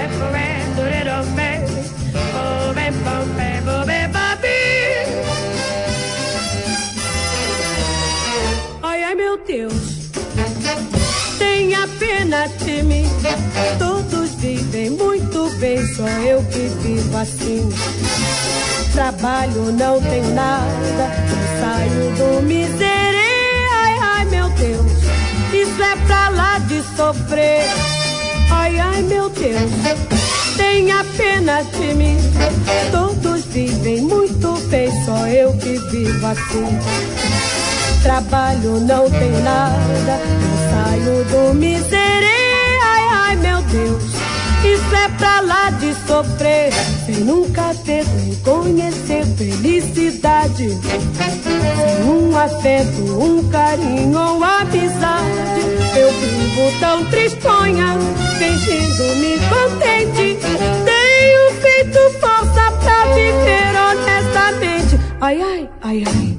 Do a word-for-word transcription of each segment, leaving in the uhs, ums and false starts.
Ai, ai, meu Deus, tenha pena de mim. Todos vivem muito bem, só eu que vivo assim. Trabalho, não tenho nada, saio do miséria. Ai, ai, meu Deus, isso é pra lá de sofrer. Ai, ai, meu Deus, tenha pena de mim. Todos vivem muito bem, só eu que vivo assim. Trabalho, não tenho nada, saio do miséria. Ai, ai, meu Deus, isso é pra lá de sofrer. Sem nunca ter nem conhecer felicidade, sem um afeto, um carinho ou amizade. Eu vivo tão tristonha, fingindo-me contente. Tenho feito força pra viver honestamente. Ai, ai, ai, ai.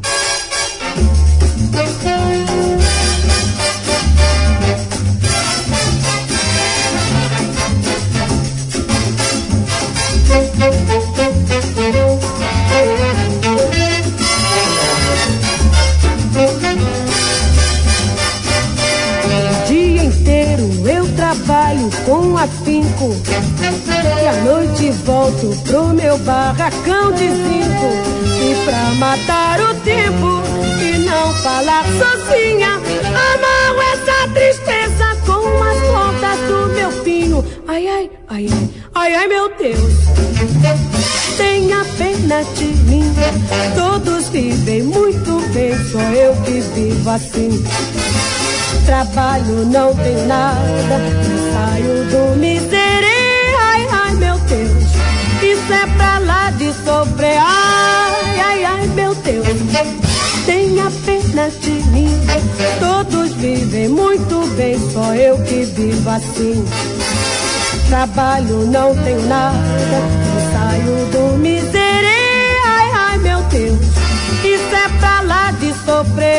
O dia inteiro eu trabalho com afinco e à noite volto pro meu barracão de zinco. E pra matar o tempo e não falar sozinha, amarro essa tristeza com as pontas do meu pinho. Ai, ai, ai, ai, ai, ai, meu Deus, tenha pena de mim. Todos vivem muito bem, só eu que vivo assim. Trabalho, não tenho nada, saio do miséria. Ai, ai, meu Deus, isso é pra lá de sofrer. Ai, ai, ai, meu Deus, tenha pena de mim. Todos vivem muito bem, só eu que vivo assim. Trabalho, não tenho nada, saio do miséria. Ai, ai, meu Deus, isso é pra lá de sofrer.